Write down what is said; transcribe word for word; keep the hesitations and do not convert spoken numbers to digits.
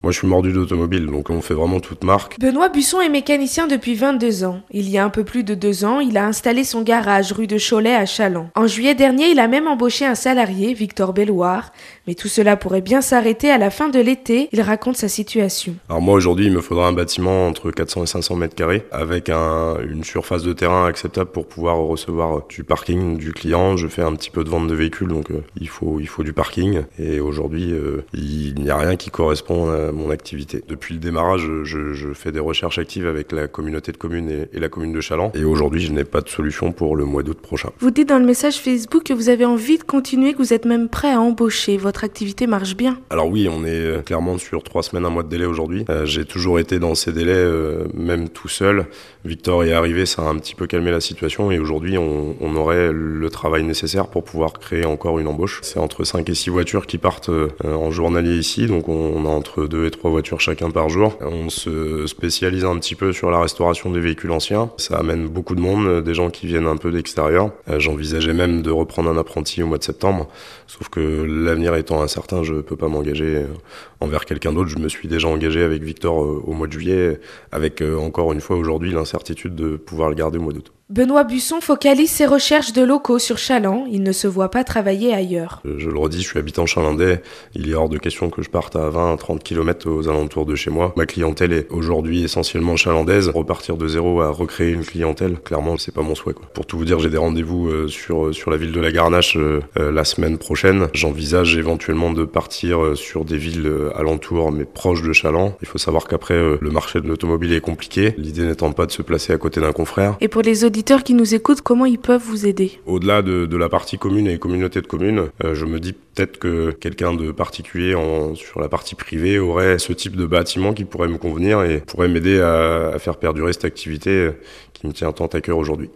Moi, je suis mordu d'automobile, donc on fait vraiment toute marque. Benoît Busson est mécanicien depuis vingt-deux ans. Il y a un peu plus de deux ans, il a installé son garage rue de Cholet à Challans. En juillet dernier, il a même embauché un salarié, Victor Belloir. Mais tout cela pourrait bien s'arrêter à la fin de l'été. Il raconte sa situation. Alors moi, aujourd'hui, il me faudra un bâtiment entre quatre cents et cinq cents mètres carrés, avec un, une surface de terrain acceptable pour pouvoir recevoir du parking du client. Je fais un petit peu de vente de véhicules, donc euh, il faut, il faut du parking. Et aujourd'hui, euh, il n'y a rien qui correspond à mon activité. Depuis le démarrage, je, je fais des recherches actives avec la communauté de communes et, et la commune de Challans. Et aujourd'hui, je n'ai pas de solution pour le mois d'août prochain. Vous dites dans le message Facebook que vous avez envie de continuer, que vous êtes même prêt à embaucher. Votre activité marche bien. Alors oui, on est clairement sur trois semaines, un mois de délai aujourd'hui. Euh, j'ai toujours été dans ces délais, euh, même tout seul. Victor est arrivé, ça a un petit peu calmé la situation et aujourd'hui, on, on aurait le travail nécessaire pour pouvoir créer encore une embauche. C'est entre cinq et six voitures qui partent euh, en journalier ici, donc on, on a entre deux et trois voitures chacun par jour. On se spécialise un petit peu sur la restauration des véhicules anciens. Ça amène beaucoup de monde, des gens qui viennent un peu d'extérieur. Euh, j'envisageais même de reprendre un apprenti au mois de septembre, sauf que l'avenir étant incertain, je peux pas m'engager envers quelqu'un d'autre. Je me suis déjà engagé avec Victor au mois de juillet, avec encore une fois aujourd'hui l'incertitude de pouvoir le garder au mois d'août. Benoît Busson focalise ses recherches de locaux sur Challans. Il ne se voit pas travailler ailleurs. Je le redis, je suis habitant chalandais. Il est hors de question que je parte à vingt à trente kilomètres aux alentours de chez moi. Ma clientèle est aujourd'hui essentiellement chalandaise. Repartir de zéro à recréer une clientèle, clairement, c'est pas mon souhait, quoi. Pour tout vous dire, j'ai des rendez-vous sur, sur la ville de la Garnache euh, la semaine prochaine. J'envisage éventuellement de partir sur des villes alentours, mais proches de Challans. Il faut savoir qu'après, euh, le marché de l'automobile est compliqué. L'idée n'étant pas de se placer à côté d'un confrère. Et pour les auditeurs qui nous écoutent, comment ils peuvent vous aider? Au-delà de, de la partie commune et communauté de communes, euh, je me dis peut-être que quelqu'un de particulier en, sur la partie privée aurait ce type de bâtiment qui pourrait me convenir et pourrait m'aider à, à faire perdurer cette activité qui me tient tant à cœur aujourd'hui.